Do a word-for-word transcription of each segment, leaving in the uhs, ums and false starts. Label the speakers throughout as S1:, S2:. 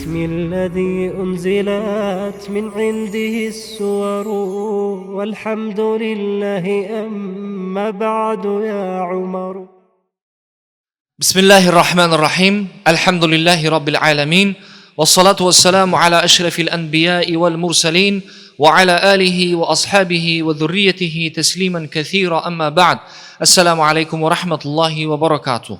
S1: باسم الذي أنزلت من عنده السور والحمد لله أما بعد يا عمر.
S2: بسم الله الرحمن الرحيم. الحمد لله رب العالمين والصلاة والسلام على أشرف الأنبياء والمرسلين وعلى آله وأصحابه وذريته تسليما كثيرا. أما بعد. السلام عليكم ورحمة الله وبركاته.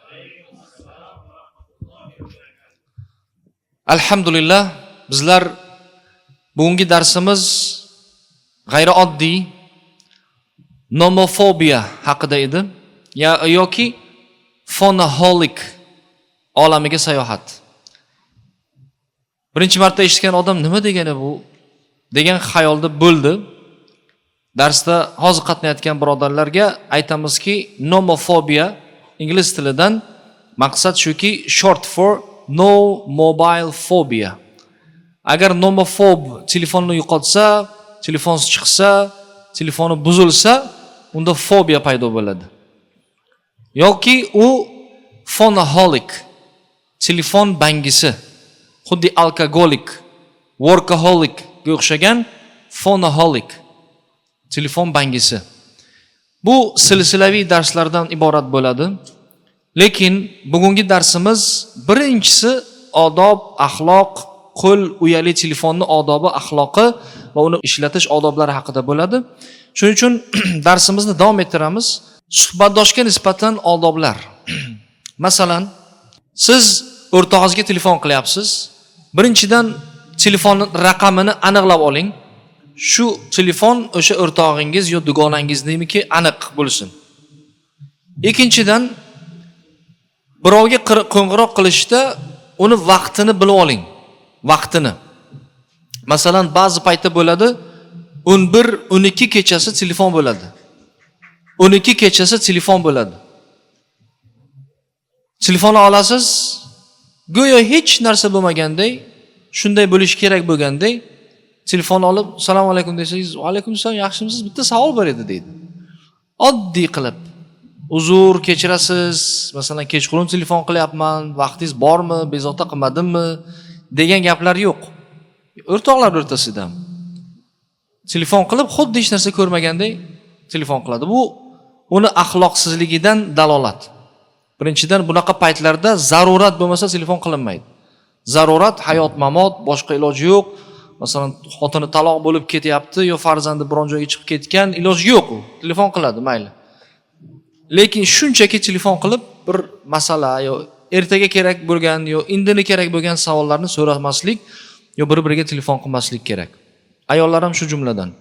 S2: Alhamdulillah, bizlar bugungi darsimiz g'ayri oddiy nomofobiya haqida edi, ya yoki phonoholik olamiga sayohat. Birinchi marta eshitgan odam nima degani bu degan xayolda bo'ldi. Darsda hozir qatnayotgan birodarlarga aytamizki, nomofobiya ingliz tilidan maqsad shuki, short for no mobile phobia. Agar nomofob telefonni yo'qotsa, telefoni chiqsa, telefoni buzilsa, unda fobiya paydo bo'ladi. Yoki u phonoholik, telefon bangisi, xuddi alkogolik, workaholic ga o'xshagan phonoholik, telefon bangisi. Bu silsilaviy darslardan iborat bo'ladi. Lekin bugungi darsimiz birinchisi odob, axloq, qo'l uyali telefonni odobi, axloqi va uni ishlatish odoblari haqida bo'ladi. Shuning uchun darsimizni davom ettiramiz. Suhbatdoshga nisbatan odoblar. Masalan, siz o'rtog'ingizga telefon qilyapsiz. Birinchidan telefonning raqamini aniqlab oling. Shu telefon o'sha o'rtog'ingiz yo dugonangiznikiki aniq bo'lsin. Ikkinchidan, birovga qo'ng'iroq qilishda uni vaqtini bilib oling. Vaqtini. Masalan, ba'zi paytda bo'ladi, o'n bir o'n ikki kechasi telefon bo'ladi. o'n ikki kechasi telefon bo'ladi. Telefonni olasiz, go'yo hech narsa bo'lmaganday, shunday bo'lish kerak bo'lganday, telefon olib, "Assalomu alaykum" desangiz, "Va alaykum assalom, yaxshimisiz? Bitta savol bor edi" deydi. Oddiy qilib. Uzr kechirasiz, masalan, kechqurun telefon qilyapman, vaqtingiz bormi, bezovta qilmadimmi degan gaplar yo'q. O'rtoqlar o'rtasida telefon qilib, xuddi hech narsa ko'rmaganday telefon qiladi. Bu uni axloqsizligidan dalolat. Birinchidan, bunaqa paytlarda zarurat bo'lmasa telefon qilinmaydi. Zarurat, hayot, mamot, boshqa iloji yo'q. Masalan, xotini taloq bo'lib ketyapti yo farzandi biron joyga chiqib ketgan, iloji yo'q u. Telefon qiladi, mayli. Lekin shunchaki telefon qilib bir masala yo ertaga kerak bo'lgan yo indini kerak bo'lgan savollarni so'ramaslik yo bir-biriga telefon qilmaslik kerak. Ayollar ham shu jumladan.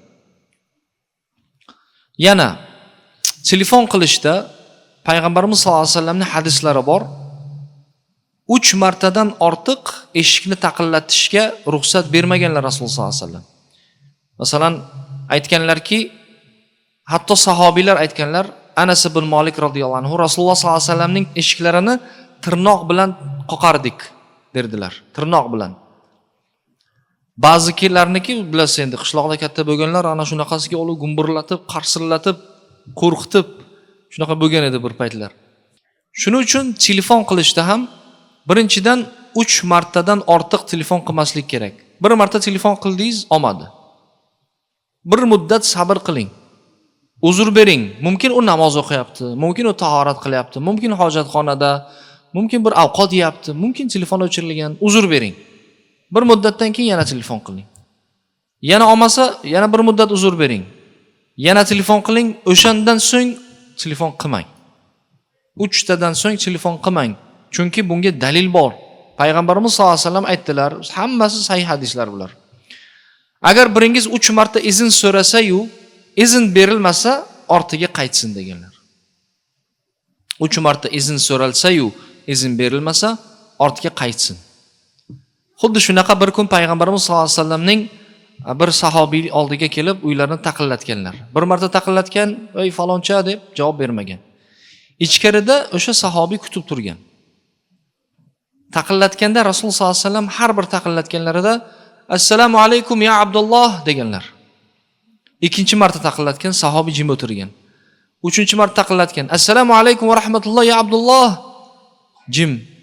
S2: Yana telefon qilishda Payg'ambarimiz sollallohu alayhi vasallamning hadislari bor. uch martadan ortiq eshikni taqillatishga ruxsat bermaganlar Rasululloh sollallohu alayhi vasallam. Masalan, aytganlarki, hatto sahobiylar aytganlar, Anas ibn Malik radhiyallohu anhu Rasululloh sollallohu alayhi vasallamning eshiklarini tirnoq bilan qoqardik derdilar. Tirnoq bilan. Ba'zikilarniki bilasiz, endi qishloqda katta bo'lganlar ana shunaqasiga olib gumburlatib, qarsillatib, qo'rqitib shunaqa bo'lgan edi bir paytlar. Shuning uchun telefon qilishda ham birinchidan uch martadan ortiq telefon qilmaslik kerak. Bir marta telefon qildingiz, olmadi. Bir muddat sabr qiling. Uzr bering. Mumkin u namoz o'qiyapti, mumkin u tahorat qilyapti, mumkin hojatxonada, mumkin bir ovqat yeyapti, mumkin telefon o'chirilgan. Uzr bering. Bir muddatdan keyin yana telefon qiling. Yana olmasa, yana bir muddat uzr bering. Yana telefon qiling, o'shandan so'ng telefon qilmang. uch tadan so'ng telefon qilmang. Chunki bunga dalil bor. Payg'ambarimiz sollallohu alayhi vasallam aytdilar, hammasi sahih hadislar bular. Agar biringiz uch marta izn so'rasa-yu, izn berilmasa, ortiga qaytsin deganlar. uch marta izn so'ralsa-yu, izn berilmasa, ortiga qaytsin. Xuddi shunaqa bir kun Payg'ambarimiz sollallohu alayhi vasallamning bir sahobiy oldiga kelib, uylarini taqillatganlar. Bir marta taqillatgan, "Ey faloncha" deb javob bermagan. Ichkarida o'sha sahobiy kutib turgan. Taqillatganda Rasululloh sollallohu alayhi vasallam har bir taqillatganlarida "Assalomu alaykum ya Abdulloh" deganlar. Ikkinchi marta taqillatgan sahobiy jim o'tirgan. Uchinchi marta taqillatgan "Assalomu alaykum va rahmatulloh ya Abdulloh" jim.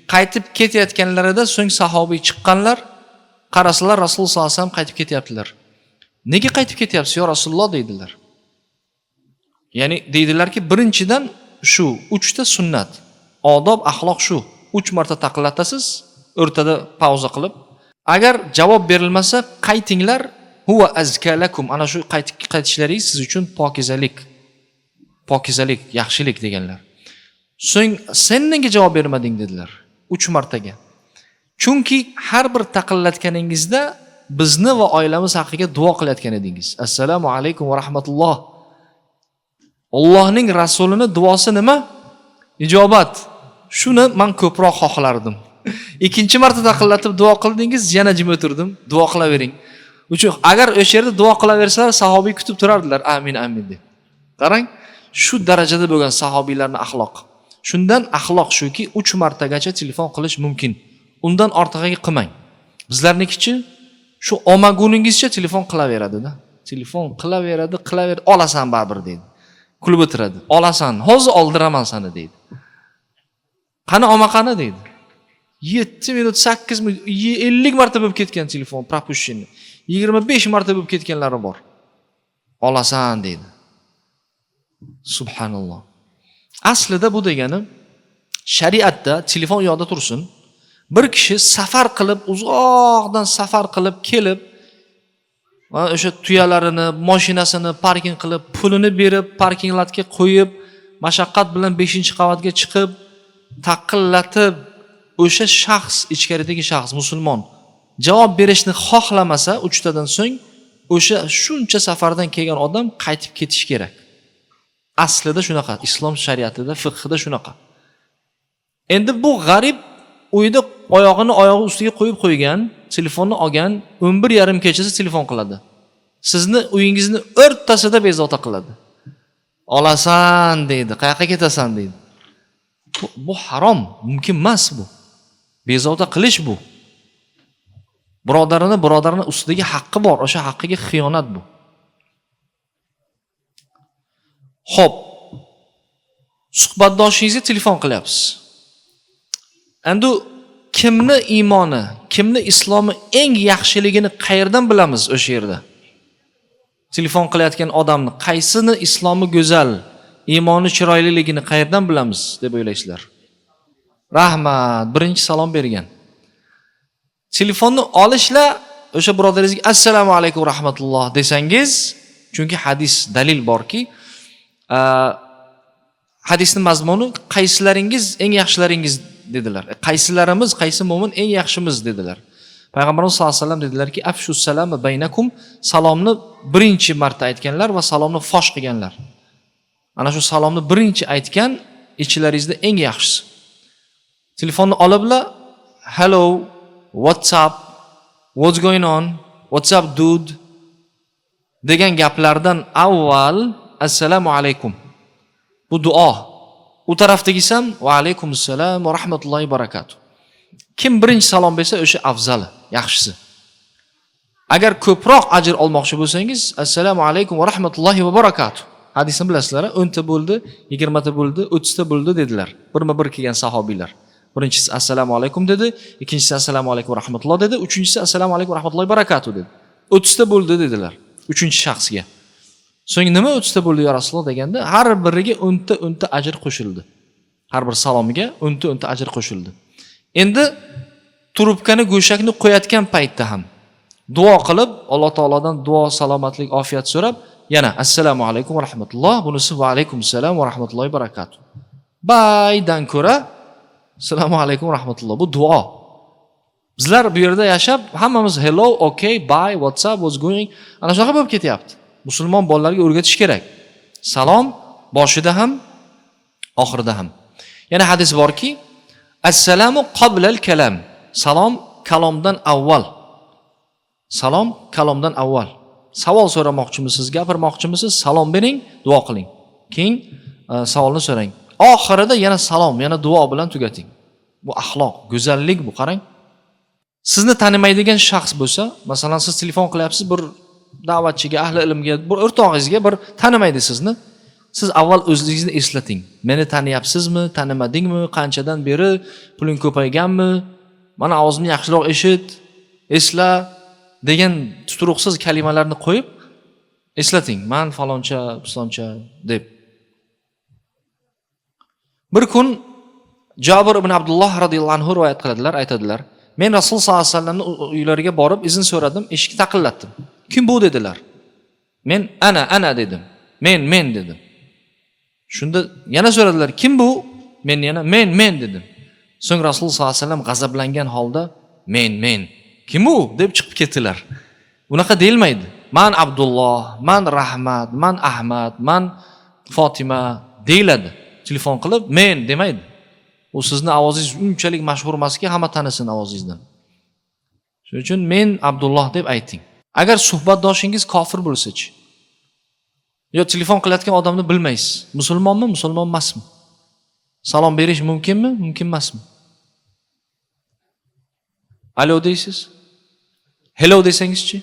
S2: Qaytib ketayotganlarida so'ng sahobiy chiqqanlar, qarasalar Rasululloh sollallohu alayhi vasallam qaytib ketyaptilar. Nega qaytib ketyapsiz yo Rasululloh deydilar. Ya'ni deydilarki, birinchidan shu uchta sunnat, odob, axloq shu. uch marta taqillatasiz, o'rtada pauza qilib. Agar javob berilmasa, qaytinglar, huwa azkalakum. Ana shu qaytishlaringiz siz uchun pokizalik. Pokizalik, yaxshilik deganlar. So'ng sen nega javob bermading dedilar. uch martaga. Chunki har bir taqillatganingizda bizni va oilamiz haqqiga duo qilayotgan edingiz. Assalomu alaykum va rahmatulloh. Allohning rasulini duosi nima? Ijobat. Shuni men ko'proq xohlardim. Ikkinchi marta taqillatib duo qildingiz, yana jim o'tirdim. Duo qilavering. Uchun agar o'sha yerda duo qilaversalar, sahobiy kutib turardilar. Amin, amin deb. Qarang, shu darajada bo'lgan sahobiylarning axloq. Shundan axloq shuki, uch martagacha telefon qilish mumkin. Undan ortig'iga qilmang. Bizlarnikichi shu omaguningizcha telefon qilaveradi-da. Telefon qilaveradi, qilaveradi, olasan baribir deydi. Kulib o'tiradi. Olasan, hozir oldiraman seni deydi. Qani oma qani deydi. yetti minut, sakkiz minut, ellik marta bo'lib ketgan telefon пропущенный. yigirma besh marta bo'lib ketganlari bor. Olasan deydi. Subhanalloh. Aslida bu degani shariatda telefon yoqda tursin. Bir kishi safar qilib, uzoqdan safar qilib kelib, o'sha tuyalarini, mashinasini parking qilib, pulini berib, parking lotga qo'yib, mashaqqat bilan beshinchi qavatga chiqib, taqillatib, o'sha shaxs, ichkaridagi shaxs musulmon javob berishni xohlamasa, uchtadan so'ng o'sha shuncha safardan kelgan odam qaytib ketish kerak. Aslida shunaqa, islom shariatida, fiqhida shunaqa. Endi bu g'arib uyda oyog'ini oyog'i ustiga qo'yib qo'ygan, telefonni olgan, o'n bir yarim kechasi telefon qiladi. Sizni uyingizni o'rtasida bezovta qiladi. Olasan deydi, qayoqqa ketasan deydi. Bu, bu harom, mumkin emas bu. Bezovta qilish bu. Birodarini, birodarini ustidagi haqqi bor, o'sha haqqiga xiyonat bu. Xo'p. Suhbatdoshingizga telefon qilyapsiz. Endi kimni iymoni, kimni islomi eng yaxshiligini qayerdan bilamiz o'sha yerda? Telefon qilayotgan odamni qaysini islomi go'zal, iymoni chiroyliligini qayerdan bilamiz deb o'ylaysizlar? Rahmat, birinchi salom bergan. Telefonni olishla o'sha birodaringizga assalomu alaykum rahmatulloh desangiz, chunki hadis dalil borki, hadisning mazmuni qaysilaringiz eng yaxshilaringiz dedilar. Qaysilarimiz, qaysi mo'min eng yaxshimiz dedilar. Payg'ambarimiz sollallohu alayhi vasallam dedilarki, afshus salama baynakum, salomni birinchi marta aytganlar va salomni fosh qilganlar. Ana shu salomni birinchi aytgan ichlaringizda eng yaxshisi. Telefonni olibla hello, what's up, what's going on, what's up dude degan gaplardan avval assalomu alaykum. Bu duo. U tarafdagisi ham va alaykum assalom va rahmatullohi va barakatuh. Kim birinchi salom bersa o'sha afzali, yaxshisi. Agar ko'proq ajr olmoqchi bo'lsangiz, assalomu alaykum va rahmatullohi va barakatuh. Hadisni bilasizlar, o'n ta bo'ldi, yigirma ta bo'ldi, o'ttiz ta bo'ldi dedilar. Birma-bir kelgan sahobiylar. Birinchisi assalomu alaykum dedi, ikkinchisi assalomu alaykum va rahmatulloh dedi, uchinchisi assalomu alaykum va rahmatullohi va barakatuh dedi. o'ttiz ta bo'ldi dedilar uchinchi shaxsga. So'ng nima o'ttiz ta bo'ldi ya Rasululloh deganda, har biriga o'n ta o'n ta ajr qo'shildi. Har bir salomiga o'n ta o'n ta ajr qo'shildi. Endi turubkani go'shakni qo'yatgan paytda ham duo qilib, Alloh taolodan duo, salomatlik, ofiyat so'rab, yana assalomu alaykum va rahmatulloh, bunisi va alaykum assalom va rahmatullohi va barakatuh. Baydan ko'ra assalomu alaykum va rahmatulloh, bu duo. Bizlar bu yerda yashab, hammamiz hello, okay, bye, what's up, what's going, ana shunaqa bo'lib ketyapti. Musulmon bolalarga o'rgatish kerak. Salom boshida ham, oxirida ham. Yana hadis borki, assalomu qoblal kalam. Salom kalomdan avval. Salom kalomdan avval. Savol so'ramoqchimisiz, gapirmoqchimisiz, salom bering, duo qiling. Keyin savolni so'rang. Oxirida yana salom, yana duo bilan tugating. Bu axloq, go'zallik bu, qarang. Sizni tanimaydigan shaxs bo'lsa, masalan siz telefon qilyapsiz bir da'vatchiga, ahli ilmga, bir o'rtog'ingizga, bir tanimaydi sizni. Siz avval o'zingizni eslating. Meni taniyapsizmi, tanimadingmi, qanchadan beri puling ko'payganmi? Mana ovozimni yaxshiroq eshit, esla degan tuturuqsiz kalimalarni qo'yib eslating. Men faloncha, pisoncha deb. Bir kun Jabir ibn Abdulloh radhiyallohu anhu rivoyat qiladilar, aytadilar. Men Rasul sollallohu alayhi vasallamning uylariga borib izn so'radim, eshikni taqillatdim. Kim bu dedilar. Men ana ana dedim. Men men dedim. Shunda yana so'radilar, kim bu? Men yana men men dedim. So'ng Rasul sollallohu alayhi vasallam g'azablangan holda men men kim u deb chiqib ketdilar. Bunaqa deyilmaydi. Man Abdulloh, man Rahmat, man Ahmad, man Fatima deyiladi. Telefon qilib men demaydi. U sizni ovozingiz unchalik mashhur emaski, hamma tanisin ovozingizdan. Shuning uchun men Abdulloh deb ayting. Agar suhbatdoshingiz kofir bo'lsa-chi, yo telefon qilayotgan odamni bilmaysiz. Musulmonmi, musulmon emasmi? Salom berish mumkinmi, mumkin emasmi? Alo deysiz? Hello desangizchi?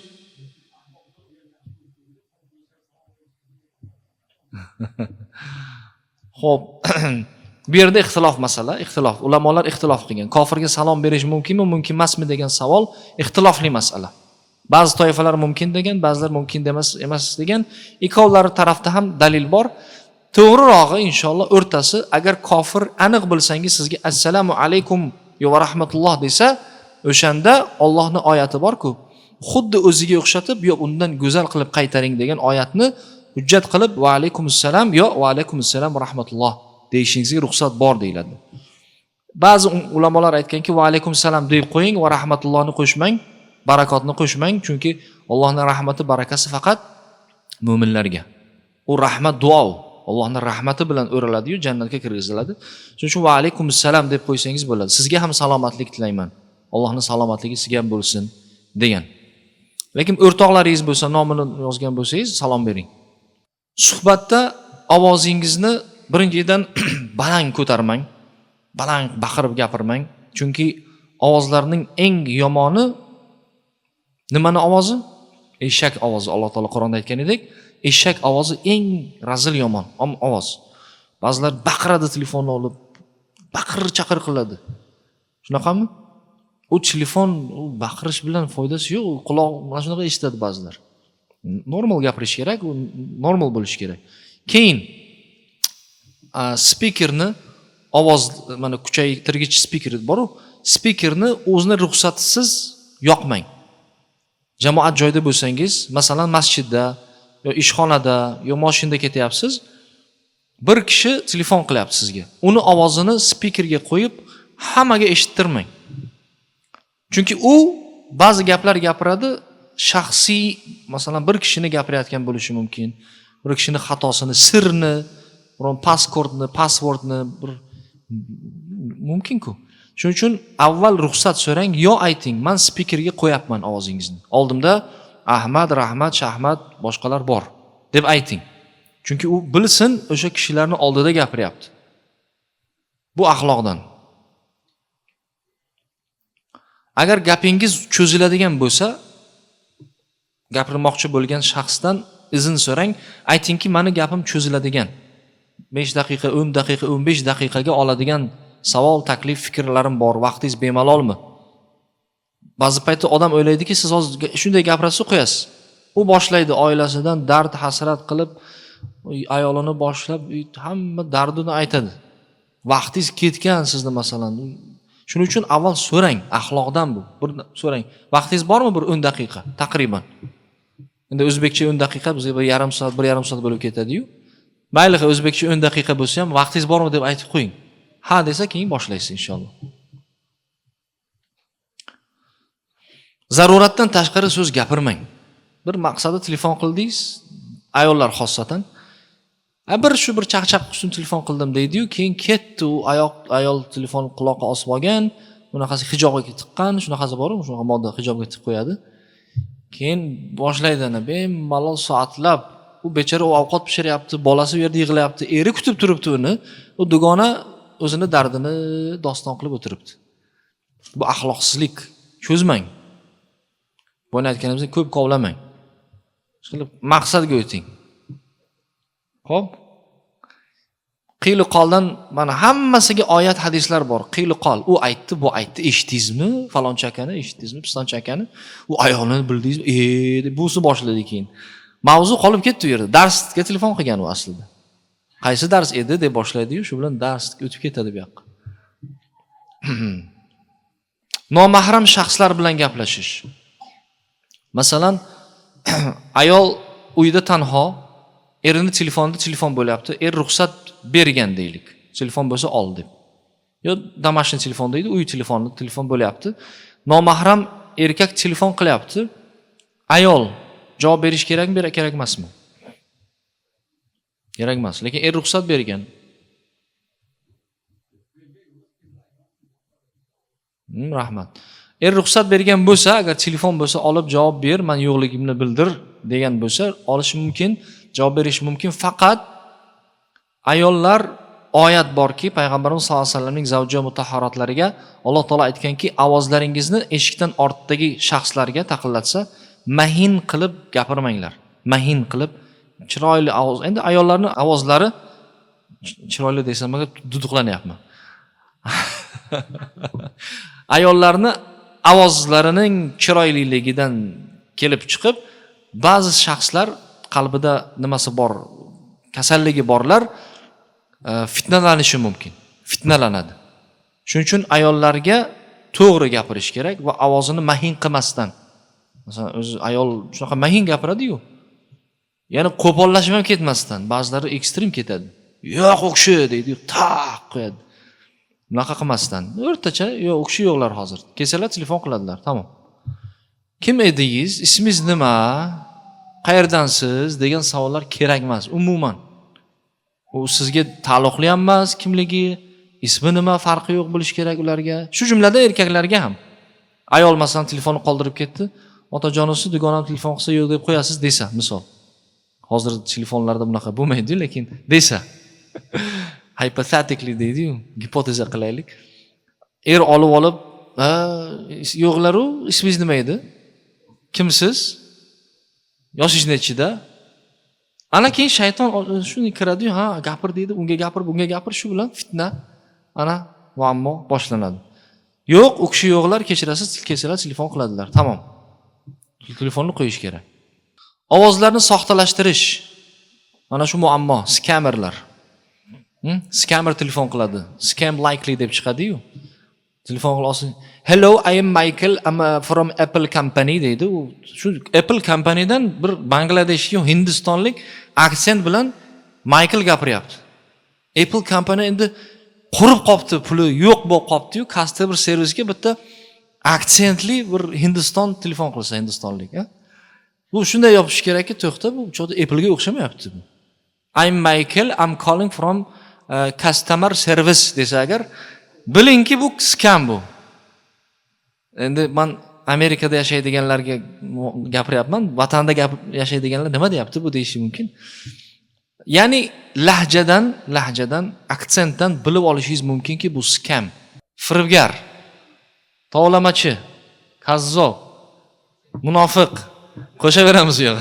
S2: Xo'p, bu yerda ixtilof masala, ixtilof. Ulamolar ixtilof qilgan. Kofirga salom berish mumkinmi, mumkin emasmi degan savol ixtilofli masala. Ba'zi toifalar mumkin degan, ba'zilar mumkin emas emas degan. Ikkovlari tarafda ham dalil bor. To'g'rirog'i inshaalloh o'rtasi, agar kofir aniq bilsangiz sizga assalomu alaykum va rahmatulloh desa, o'shanda Allohning oyati bor-ku, xuddi o'ziga o'xshatib, yo undan go'zal qilib qaytaring degan oyatni hujjat qilib va alaykumussalam yo va alaykumussalam va rahmatulloh deyishingizga ruxsat bor deyiladi. Ba'zi ulamolar aytganki, va alaykumussalam deb qo'ying va rahmatullohni qo'shmang, barakotni qo'shmang, chunki Allohning rahmati, barakasi faqat mu'minlarga. U rahmat duo, Allohning rahmati bilan o'raladi-yu jannatga kirgiziladi. Shuning uchun va alaykumussalam deb qo'ysangiz bo'ladi. Sizga ham salomatlik tilayman. Allohning salomatligi sizga ham bo'lsin degan. Lekin o'rtoqlaringiz bo'lsa, nomini yozgan bo'lsangiz salom bering. Suhbatda ovozingizni birinchidan baland ko'tarmang, baland baqirib gapirmang, chunki ovozlarning eng yomoni nimani ovozi? Eshak ovozi. Alloh taolo Qur'onda aytgan edek, eshak ovozi eng razil yomon ovoz. Ba'zilar baqiradi telefonni olib, baqir-chaqir qiladi. Shunaqami? U telefon baqirish bilan foydasi yo'q, quloq mana shunaqa eshitadi ba'zilar. Normal gapirish kerak, u normal bo'lish kerak. Keyin speakerni ovoz mana kuchaytirgich speaker bor-ku, speakerni o'zini ruxsatisiz yoqmang. Jamoat joyida bo'lsangiz, masalan masjidda yo ishxonada yo mashinada ketyapsiz, bir kishi telefon qilyapti sizga. Uni ovozini speakerga qo'yib hammaga eshittirmang. Chunki u ba'zi gaplar gapiradi, shaxsiy, masalan bir kishini gapirayotgan bo'lishi mumkin. Bir kishini xatosini, sirni, biron pasportni, passwordni bir mumkin-ku. Shuning uchun avval ruxsat so'rang, yo ayting, men speakerga qo'yapman ovozingizni. Oldimda Ahmad, Rahmat, Shahmat, boshqalar bor deb ayting. Chunki u bilsin, o'sha kishilarning oldida gapiryapti. Bu axloqdan. Agar gapingiz cho'ziladigan bo'lsa, gapirmoqchi bo'lgan shaxsdan izn so'rang, aytingki, meni gapim cho'ziladigan. besh daqiqa, o'n daqiqa, o'n besh daqiqaga oladigan savol, taklif, fikrlarim bor, vaqtingiz bemalolmi? Ba'zi paytda odam o'ylaydiki, siz hozir shunday gapirasiz, qo'yasiz. U boshlaydi oilasidan dard, hasrat qilib, ayolini boshlab, hamma dardini aytadi. Vaqtingiz ketgan sizni masalan. Shuning uchun avval so'rang, axloqdan bu. Bir so'rang. Vaqtingiz bormi? Bir o'n daqiqa taqriban. Endi o'zbekcha o'n daqiqa bizga bir yarim soat, bir yarim soat bo'lib ketadi-yu. Mayli, o'zbekcha o'n daqiqa bo'lsa ham vaqtingiz bormi deb aytib qo'ying. Ha desa keyin boshlaysiz inshaalloh. Zaruratdan tashqari so'z gapirmang. Bir maqsadda telefon qildingiz, ayollar xossatan, a bir shu bir chaqchaq uchun telefon qildim deydi-yu, keyin ketdi u oyoq ayol telefon quloqqa osib olgan, bunaqasi hijobga tiqqan, shunaqasi bor-ku, shunaqa modda hijobga tiqib qo'yadi. Keyin boshlaydi ana bemalol soatlab, u bechora u ovqat pishiryapti, bolasi u yerda yig'layapti, eri kutib turibdi uni, u dugona o'zini dardini doston qilib o'tiribdi. Bu axloqsizlik. Cho'zmang. Buni aytganimizda ko'p qovlamang. Shunday maqsadga o'ting. Xo'p, qiyli qoldan mana hammasiga oyat hadislar bor. Qiyli qol, u aytdi, bu aytdi, eshitdingizmi? Falonchi akani eshitdingizmi? Pistonchi akani? U ayolni bildingizmi? E, deb busi boshladi keyin. Mavzu qolib ketdi u yerda. Darsga telefon qilgan u aslida. Qaysi dars edi deb boshlaydi-yu, shu bilan darsga o'tib ketadi bu yoqqa. Nomahram shaxslar bilan gaplashish. Masalan, ayol uyda tanho, erini telefonda telefon bo'lyapti, er ruxsat bergan deylik. Telefon bo'lsa ol deb. Yo, domashniy telefon deydi, uy telefoni, telefon bo'lyapti. Nomahram erkak telefon qilyapti. Ayol javob berish kerakmi, kerak emasmi? Kerak emas, lekin er ruxsat bergan. Hmm, rahmat. Er ruxsat bergan bo'lsa, agar telefon bo'lsa olib javob ber, men yo'qligimni bildir degan bo'lsa, olish mumkin, javob berish mumkin. Faqat ayollar, oyat borki, payg'ambarimiz sollallohu alayhi vasallamning zavja mutahharatlariga Alloh taolo aytganki, ovozlaringizni eshikdan ortdagi shaxslarga taqillatsa, mahin qilib gapirmanglar. Mahin qilib, chiroyli ovoz. Endi ayollarning ovozlari chiroyli desam, duduqlanyapman. Ayollarni ovozlarining chiroyliligidan kelib chiqib, ba'zi shaxslar qalbida nimasi bor, kasalligi borlar fitnalanishi mumkin. Fitnalanadi. Shuning uchun ayollarga to'g'ri gapirish kerak va ovozini mahin qilmasdan. Masalan, o'zi ayol shunaqa mahin gapiradi-yu. Ya'ni qo'pollashib ham ketmasdan, ba'zilari ekstrem ketadi. Yo'q, o'xshi deydi, taq qo'yadi. Bunaqa qilmasdan, o'rtacha, yo'q, o'xshi yo'qlar hozir. Kelsalar telefon qiladilar, tamom. Kim edingiz? Ismingiz nima? Qayerdansiz? degan savollar kerak emas umuman. U sizga taalluqli ham emas, kimligi, ismi nima, farqi yo'q bo'lish kerak ularga. Shu jumladan erkaklarga ham. Ayol masalan telefonni qoldirib ketdi, otajonisi dugonam telefon qilsa yo'q deb qo'yasiz desa, misol. Hozir telefonlarda bunaqa bo'lmaydi, lekin desa. Hypothetically deydi-yu, gipoteza qilaylik. Er olib olib, "Ha, yo'qlar-u, ismingiz nima edi? Kimsiz? Yoshingiz nechida?" Ana keyin shayton shuni kiradi-yu, "Ha, gapir" deydi, unga gapir, bunga gapir, shu bilan fitna, ana muammo boshlanadi. Yo'q, u kishi yo'qlar, kechirasiz, kelsalar telefon qiladilar. Tamom. Telefonni qo'yish kerak. Ovozlarni soxtalashtirish. Mana shu muammo, skamerlar. Hmm? Scammer telefon qiladi. Scam likely deb chiqadi-yu. Telefon qilsin. "Hello, I am Michael, I'm uh, from Apple company" deydi. U shu Apple companydan bir Bangladeshlik, Hindistonlik aksent bilan Michael gapiryapti. Apple company endi qurib qopti, puli yo'q bo'lib qopti-yu, customer service'ga bitta aksentli bir Hindiston telefon qilsa, Hindistonlik, ha? Bu shunday yopish kerakki, to'xta, bu cho'da Apple'ga o'xshamayapti bu. I'm Michael, I'm calling from uh, customer service desa agar, bilingki bu scam bu. Endi men Amerikada yashaydiganlarga gapiryapman, vatanda yashaydiganlar nima deyapti bu deyishi mumkin. Ya'ni lahjadan, lahjadan, aksentdan bilib olishingiz mumkinki bu scam. Firibgar, tovlamachi, kazzob, munofiq qo'shaveramiz yo'q.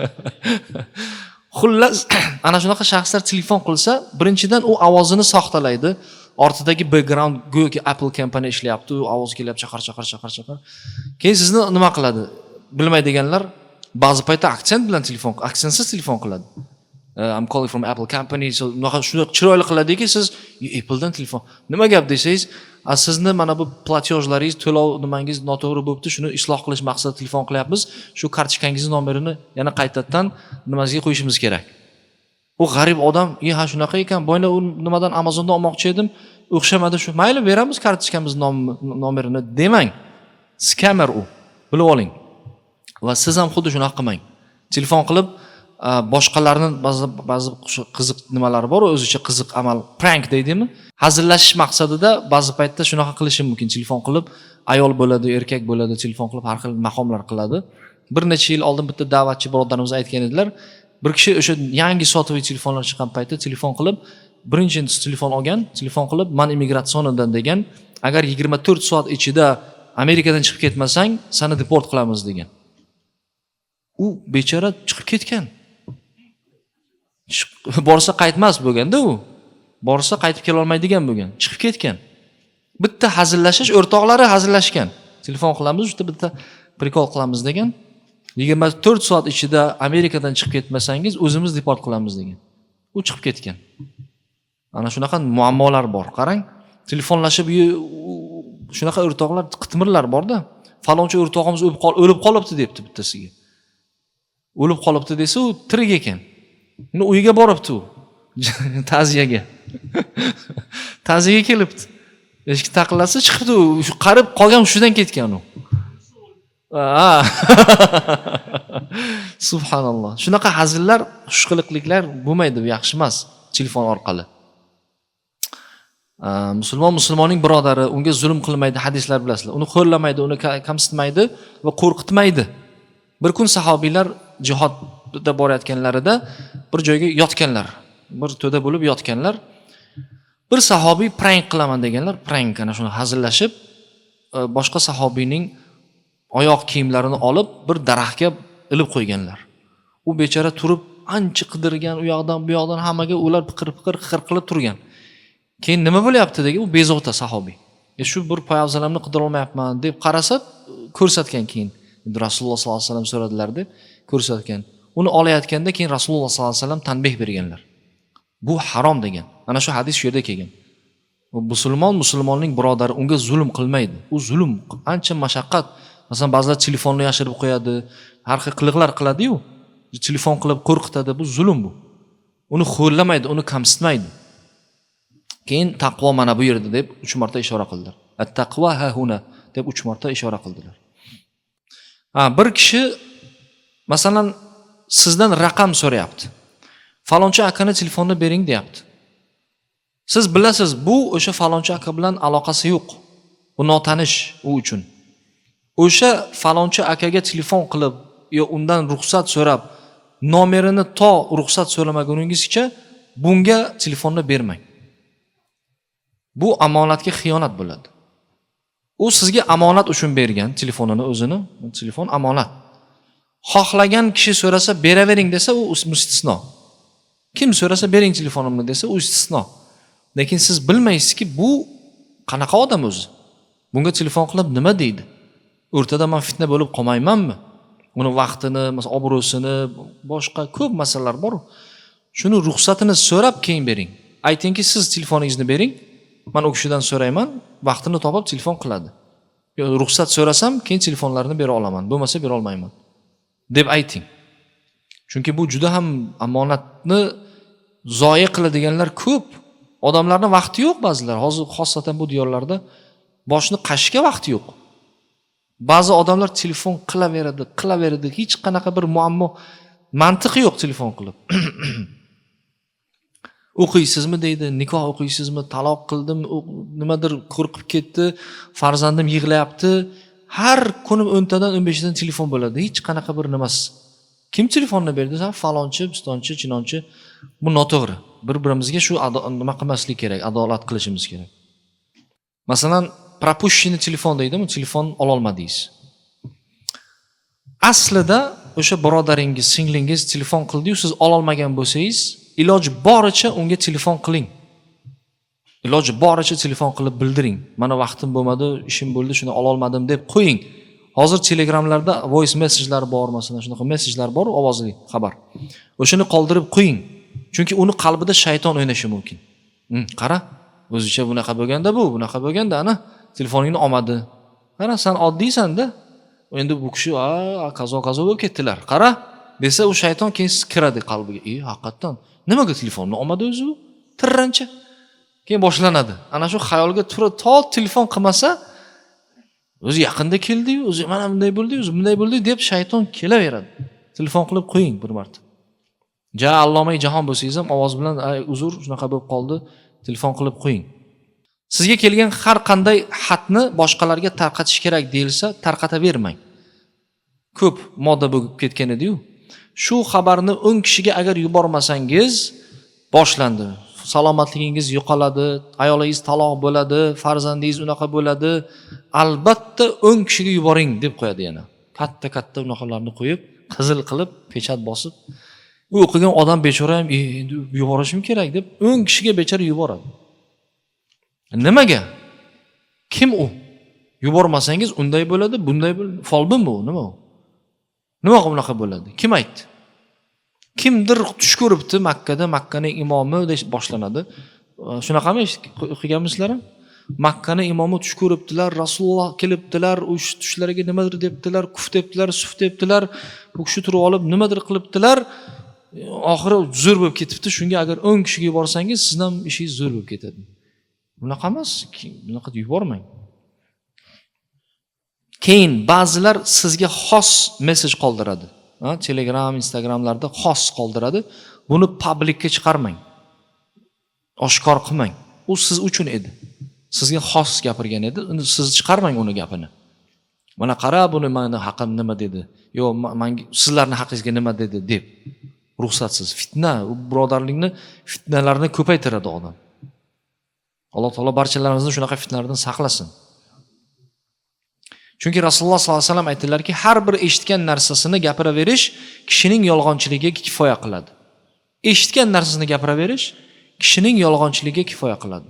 S2: Xullas, ana shunaqa shaxslar telefon qilsa, birinchidan u ovozini soxtalaydi. Ortidagi background go'yoki Apple company ishlayapti, u ovoz kelyapti, chaqar chaqar chaqar chaqar. Keyin sizni nima qiladi? Bilmaydiganlar ba'zi paytda aksent bilan telefon, aksentsiz telefon qiladi. Uh, I'm calling from Apple company. So, shuni chiroyli qiladiki, siz Apple dan telefon. Nima gap desangiz, sizni mana bu platejlaringiz, to'lov nimangiz noto'g'ri bo'libdi, shuni isloh qilish maqsadida telefon qilyapmiz. Shu kartochkangizni nomerini yana qaytadan nimasiga qo'yishimiz kerak. U g'arib odam, "E, ha shunaqa ekan, boyna u nimadan Amazondan olmoqchi edim, o'xshamadi shu. Mayli, beramiz kartochkamiz nomerini" demang. Scammer u. Bilib oling. Va siz ham xuddi shuni qilmang. Telefon qilib boshqalarni ba'zi ba'zi qiziq nimalari bor, o'zicha qiziq amal, prank deydimi? Hazillashish maqsadida ba'zi paytda shunaqa qilishi mumkin. Telefon qilib, ayol bo'ladi, erkak bo'ladi, telefon qilib har xil maqomlar qiladi. Bir necha yil oldin bitta da'vatchi birodarimiz aytgan edilar. Bir kishi o'sha yangi sotuvchi telefonlar chiqqan paytda telefon qilib, birinchi telefon olgan, telefon qilib, "Men immigratsionidan" degan, "Agar yigirma to'rt soat ichida Amerikadan chiqib ketmasang, seni deport qilamiz" degan. U bechora chiqib ketgan. Borsa qaytmas bo'lganda u. borsa qaytib kela olmaydigan bo'lgan, chiqib ketgan. Bitta hazillashish, o'rtoqlari hazillashgan. Telefon qilamiz, juda bitta prikol qilamiz degan. yigirma to'rt soat ichida Amerikadan chiqib ketmasangiz, o'zimiz deport qilamiz degan. U chiqib ketgan. Ana shunaqa muammolar bor. Qarang, telefonlashib shunaqa o'rtoqlar, qitmirlar borda. Falonchi o'rtog'imiz o'lib qol, o'lib qolibdi debdi bittasiga. O'lib qolibdi desa, u tirik ekan. Uni uyiga boribdi u. Ta'ziyaga. Ta'ziyaga kelibdi. Eshik taqillasa chiqibdi u. Shu qarib qolgan shundan ketgan u. Ha. Subhanalloh. Shunaqa hazillar, xushqiliqliklar bo'lmaydi, yaxshi emas telefon orqali. Musulmon musulmonning birodari, unga zulm qilmaydi, hadislar bilasizlar. Uni qo'llamaydi, uni kamsitmaydi va qo'rqitmaydi. Bir kun sahobiylar jihodda borayotganlarida bir joyga yotganlar. Bir to'da bo'lib yotganlar. Bir sahobiy prank qilaman deganlar, prank ana shuni hazillashib, boshqa sahobiyning oyoq kiyimlarini olib bir daraxtga ilib qo'yganlar. U bechora turib ancha qidirgan, u yoqdan bu yoqdan hammaga ular piqir-piqir qiqir qilib turgan. Keyin nima bo'lyapti degan, u bezovta sahobiy. E shu bir poyabzalamni qidira olmayapman deb qarasa, ko'rsatgan keyin. Rasululloh sollallohu alayhi vasallam so'radilar deb ko'rsatgan. Uni olayotganda keyin Rasululloh sollallohu alayhi vasallam tanbeh berganlar. Bu harom degan. Ana shu hadis shu yerda kelgan. Musulmon musulmonning birodari unga zulm qilmaydi. U zulm ancha mashaqqat. Masalan, ba'zilar telefonni yashirib qo'yadi, har xil qiliqlar qiladi-yu. Telefon qilib qo'rqitadi, bu zulm bu. Uni xo'llamaydi, uni kamsitmaydi. Keyin taqvo mana bu yerda deb uch marta ishora qildilar. At-taqvo ha huna deb uch marta ishora qildilar. Ha, bir kishi masalan sizdan raqam so'rayapti. Falonchi akani telefonni bering deyapti. Siz bilasiz, bu o'sha falonchi aka bilan aloqasi yo'q. Bu notanish u uchun. O'sha falonchi akaga telefon qilib yo undan ruxsat so'rab, nomerini to ruxsat so'ramaguningizcha bunga telefonni bermang. Bu omonatga xiyonat bo'ladi. U sizga omonat uchun bergan telefonini o'zini, telefon omonat. Xohlagan kishi so'rasa beravering desa, u mustisno. Kim so'rasa bering telefonimni desa, u istisno. Lekin siz bilmaysizki, bu qanaqa odam o'zi. Bunga telefon qilib nima deydi? O'rtada men fitna bo'lib qolmaymanmi? Uni vaqtini, masalan, obro'sini, boshqa ko'p masalalar bor. Shuni ruxsatini so'rab keyin bering. Aytingki, siz telefoningizni bering. Men u kishidan so'rayman, vaqtini topib telefon qiladi. Yo ruxsat so'rasam, keyin telefonlarini bera olaman, bo'lmasa bera olmayman deb ayting. Chunki bu juda ham omonatni zoya qiladiganlar ko'p. Odamlarning vaqti yo'q ba'zilar. Hozir xosatan bu diyorlarda boshni qashishga vaqti yo'q. Ba'zi odamlar telefon qilaveradi, qilaveradi, hech qanaqa bir muammo, mantiqi yo'q telefon qilib. O'qiysizmi deydi, nikoh o'qiysizmi, taloq qildim, nimadir qo'rqib ketdi, farzandim yig'layapti. Har kuni o'ntadan o'n beshdan telefon bo'ladi, hech qanaqa bir nimasi. Kim telefonni berdi? Sa falonchi, pistonchi, chinonchi. Bu noto'g'ri. Bir-birimizga shu nima qilmaslik kerak, adolat qilishimiz kerak. Masalan, propushchini telefon deydimi, telefon ola olmadingiz. Aslida o'sha birodaringiz, singlingiz telefon qildi-yu, siz ola olmagan bo'lsangiz, iloji boricha unga telefon qiling. Iloji boricha telefon qilib bildiring. Mana vaqtim bo'lmadi, ishim bo'ldi, shuni ola olmadim deb qo'ying. Hozir Telegramlarda voice message'lar bor, masalan, shunaqa message'lar bor, ovozli xabar. O'shani qoldirib qo'ying. Chunki uni qalbida shayton o'ynashi mumkin. Hm, qara, o'zicha bunaqa bo'lganda bu, bunaqa bo'lganda ana telefoningni olmadi. Qara, sen oddiysan-da. Endi bu kishi a qazo-qazo bo'lib ketdilar. Qara, desa u shayton keyin kiradi qalbiga. "Ey, haqiqatan nimaga telefonni olmadi o'zi u? Tirrancha." Keyin boshlanadi. Ana shu xayolga turib, to telefon qilmasa, o'zi yaqinda keldi-yu, o'zi mana bunday bo'ldi, o'zi bunday bo'ldi deb shayton kelaveradi. Telefon qilib qo'ying bir marta. Ja Allomay jahon bo'lsangiz ham ovoz bilan "Ay, uzr, shunaqa bo'lib qoldi", telefon qilib qo'ying. Sizga kelgan har qanday xatni boshqalarga tarqatish kerak deyilsa, tarqatavermang. Ko'p moda bo'lib ketgan edi-yu. Shu xabarni o'n kishiga agar yubormasangiz, boshlandi. Salomatligingiz yo'qoladi, ayolingiz taloq bo'ladi, farzandingiz unaqa bo'ladi. Albatta o'n kishiga yuboring deb qo'yadi yana. Katta-katta unaqalarni qo'yib, qizil qilib, pechat bosib. u o'qigan odam bechora ham endi yuborishim kerak deb o'n kishiga bechora yuboradi. Nimaga? Kim u? Yubormasangiz unday bo'ladi, bunday bo'ladi. Folbin bu, nima u? Nima bunaqa bo'ladi? Kim aytdi? Kimdir tush ko'ribdi Makkada, Makkaning imomi deb boshlanadi. Shunaqami o'qiganmisizlar? Makkaning imomi tush ko'ribdilar, Rasululloh kelibdilar, o'sh tushlariga nimadir debdilar, kuf debdilar, suf debdilar. Bu kishi turib olib nimadir qilibdilar. Oxiri zo'r bo'lib ketibdi. Shunga agar o'n kishiga yuborsangiz, sizning ham ishingiz zo'r bo'lib ketadi. Bunaqa emas, bunaqa yubormang. Keyin ba'zilar sizga xos mesej qoldiradi. Ha, Telegram, Instagramlarda xos qoldiradi. Buni publikka chiqarmang. Oshkor qilmang. U siz uchun edi. Sizga xos gapirgan edi. Siz chiqarmang uni gapini. Mana qara, buni meni haqim nima dedi? Yo, menga sizlarning haqingizga nima dedi deb. Ruxsatsiz fitna, u birodarlikni fitnalarni ko'paytiradi odam. Alloh taolo barchalarimizni shunaqa fitnalardan saqlasin. Chunki Rasululloh sollallohu alayhi vasallam aytdilarki, har bir eshitgan narsasini gapiraverish kishining yolg'onchiligiga kifoya qiladi. Eshitgan narsasini gapiraverish kishining yolg'onchiligiga kifoya qiladi.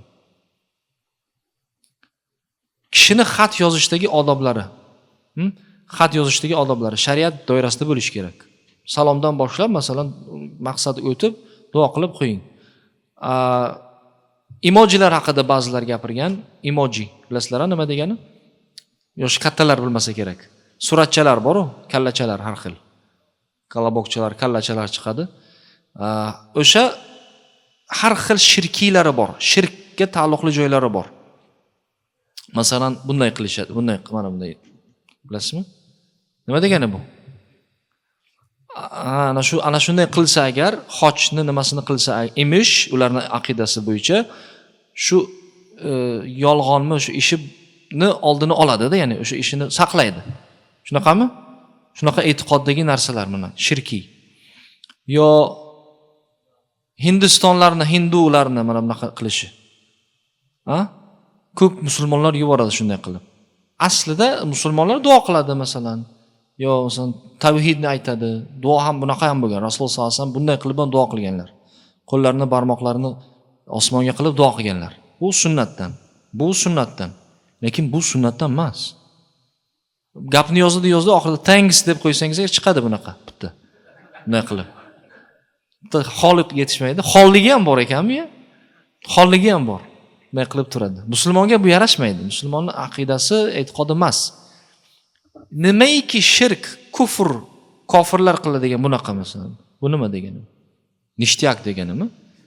S2: Kishini xat yozishdagi odoblari, xat yozishdagi odoblari shariat doirasida bo'lish kerak. Salomdan boshlab, masalan, maqsad o'tib, duo qilib qo'ying. Emojilar haqida ba'zilar gapirgan. Emoji, bilasizlar nima degani? Yosh kattalar bilmasa kerak. Suratchalar bor-ku, kallachalar har xil. Qalabokchalar, kallachalar chiqadi. O'sha har xil shirkiylari bor. Shirkka taalluqli joylari bor. Masalan, bunday qilishadi, bunday, mana bunday. Bilasizmi? Nima degani bu? Ana shu ana shunday qilsa agar, xochni nimasini qilsa emish, ularning aqidasi bo'yicha shu e, yolg'onmi, shu ishni oldini oladi-da, ya'ni o'sha ishini saqlaydi. Shunaqami? Shunaqa e'tiqoddagi narsalar mana, shirkiy. Yo Hindistonlarni, hindularni mana bunaqa qilishi. Ha? Ko'p musulmonlar yuboradi shunday qilib. Aslida musulmonlar duo qiladi masalan. Yo, masalan, tavhidni aytadi. Duo ham bunaqa ham bo'lgan. Rasululloh sollallohu alayhi vasallam bunday qilib duo qilganlar. Qo'llarini, barmoqlarini osmonga qilib duo qilganlar. Bu sunnatdan. Bu sunnatdan. Lekin bu sunnatdan emas. Gapni yozdi, yozdi, oxirida thanks deb qo'ysangiz chiqadi bunaqa bitta. Bunday qilib. Bitta xoliq yetishmaydi. Xolligi ham bor ekanmi? Xolligi ham bor. Bunday qilib turadi. Musulmonga bu yarashmaydi. Musulmonning aqidasi, e'tiqodi emas. Nimaiki shirk, kufr, kofirlar qiladigan bunaqa masalan. Bu nima degani? Nishtyak deganimi?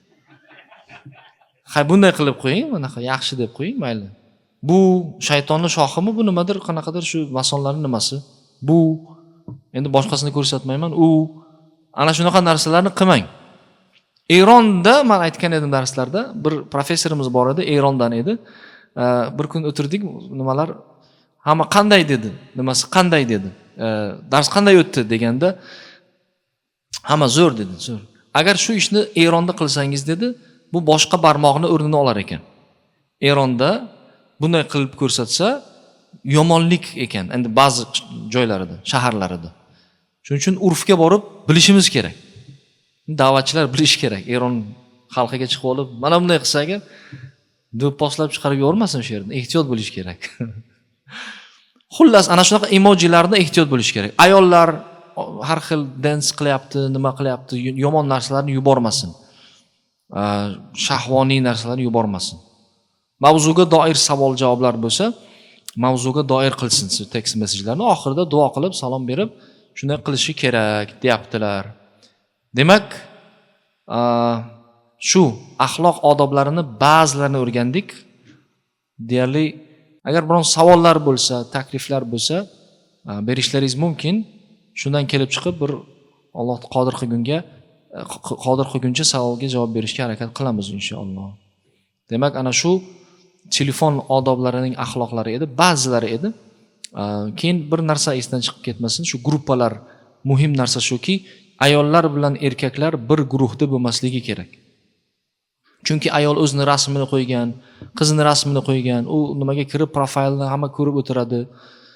S2: Ha, bunday qilib qo'ying, bunaqa yaxshi deb qo'ying, mayli. Bu shaytonning shoximi, bu nimadir, qanaqadir shu masonlarning nimasi? Bu endi boshqasini ko'rsatmayman. U ana shunaqa narsalarni qilmang. Eronda men aytgan edim darslarda, bir professorimiz bor edi, Erondan edi. Bir kun o'tirdik, nimalar hamma qanday dedi, nimasi qanday dedi. Dars qanday o'tdi deganda hamma zo'r dedi, zo'r. Agar shu ishni Eronda qilsangiz dedi, bu boshqa barmoqni o'rnini olar ekan. Eronda bunday qilib ko'rsatsa yomonlik ekan, endi ba'zi joylarida, shaharlarida. Shuning uchun urfga borib bilishimiz kerak. Da'vatchilar bilish kerak. Eron xalqiga chiqib olib, mana bunday qilsa agar do'pposlab chiqarib yubormasin shu yerdan. Ehtiyot bo'lish kerak. Xullas, ana shunaqa emojilarni ehtiyot bo'lish kerak. Ayollar har xil dance qilyapti, nima qilyapti, yomon narsalarni yubormasin. Shahvoniy narsalarni yubormasin. Mavzuga doir savol-javoblar bo'lsa, mavzuga doir qilsin shu text messajlarni. Oxirida duo qilib, salom berib, shunday qilishi kerak, deyaptilar. Demak, shu axloq odoblarini ba'zilarini o'rgandik. Deyarli agar biron savollar bo'lsa, takliflar bo'lsa, berishlaringiz mumkin. Shundan kelib chiqib bir Alloh qodir qilgunga, qodir qilguncha savolga javob berishga harakat qilamiz inshaalloh. Demak, ana shu telefon odoblarining axloqlari edi, ba'zilari edi. Keyin bir narsa esdan chiqib ketmasin, shu gruppalar muhim narsa shuki, ayollar bilan erkaklar bir guruhda bo'lmasligi kerak. Chunki ayol o'zini rasmini qo'ygan, qizini rasmini qo'ygan, u nimaga kirib profilni hamma ko'rib o'tiradi.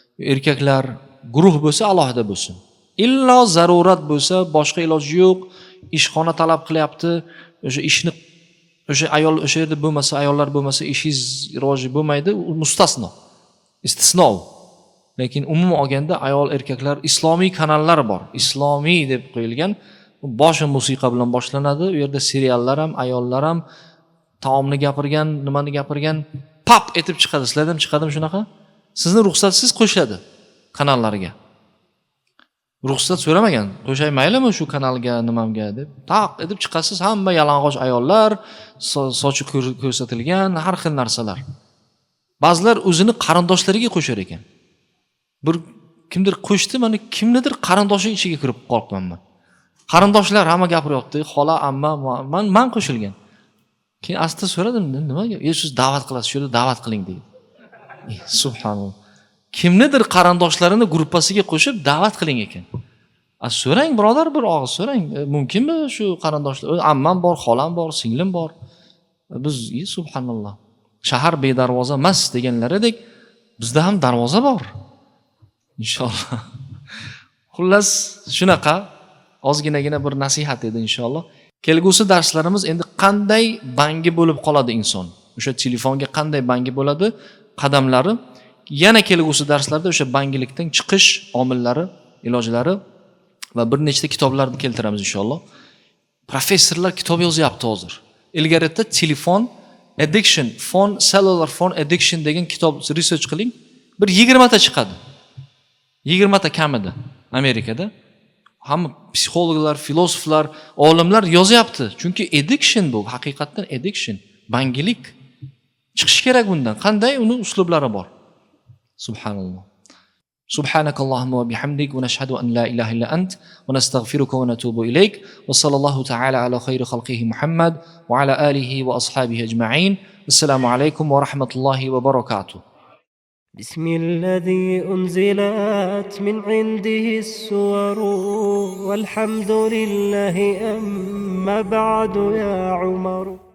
S2: Erkaklar guruh bo'lsa alohida bo'lsin. Illo zarurat bo'lsa, boshqa iloji yo'q, ishxona talab qilyapti, o'sha ishni o'sha ayol o'sha yerda bo'lmasa, ayollar bo'lmasa ishingiz rivoji bo'lmaydi, u mustasno. Istisno. Lekin umuman olganda ayol erkaklar islomiy kanallar bor. Islomiy deb qo'yilgan. Boshi musiqa bilan boshlanadi. U yerda seriallar ham, ayollar ham taomni gapirgan, nimani gapirgan, pap etib chiqadi. Sizlardan chiqadimi shunaqa? Sizni ruxsatsiz qo'shiladi kanallariga. Ruxsat so'ramagan. Qo'shay maylimi shu kanalga, nimamga deb. Taq etib chiqasiz, hamma yalang'och ayollar, sochi ko'rsatilgan, har xil narsalar. Ba'zilar o'zini qarindoshlariga qo'shar ekan. Bir kimdir qo'shdi, mana kimnidir qarindoshi ichiga kirib qolibmanman. Qarindoshlar hamma gapiryapti, xola, amma, men men qo'shilgan. Keyin asta so'radim, nimaga? "E, siz da'vat qilasiz, shu yerda da'vat qiling" dedi. Subhanalloh. Kimnidir qarindoshlarini gruppasiga qo'shib da'vat qiling ekan. A so'rang birodar, bir og'iz so'rang. E, mumkinmi shu qarindoshlar? Ammam bor, xolam bor, singlim bor. Biz, e, subhanalloh. Shahar bedarvoza emas deganlaridek, bizda ham darvoza bor. Inshaalloh. Xullas, shunaqa ozginagina bir nasihat edi inshaalloh. Kelgusi darslarimiz endi qanday bangi bo'lib qoladi inson? O'sha telefonga qanday bangi bo'ladi? Qadamlari. Yana kelgusi darslarda o'sha bangilikdan chiqish omillari, ilojlari va bir nechta kitoblarni keltiramiz inshaalloh. Professorlar kitob yozyapti hozir. Ilgarida telefon addiction, phone cellular phone addiction degan kitob research qiling. Bir yigirma ta chiqadi. yigirma ta kamida Amerikada. Hamma psixologlar, filosoflar, olimlar yozyapti. Chunki addiction bu, haqiqatan addiction, bangilik. Chiqish kerak bundan. Qanday uni uslublari bor. Subhanalloh. Subhanakallahumma va bihamdik va nashhadu an la ilaha illa ant va nastaghfiruka va natubu ilayk va sallallohu ta'ala ala khayri khalqihi Muhammad va ala alihi va ashabihi ajma'in. Assalomu alaykum va rahmatullohi va barakatuh.
S1: بسم الذي أنزلت من عنده السور والحمد لله أما بعد يا عمر.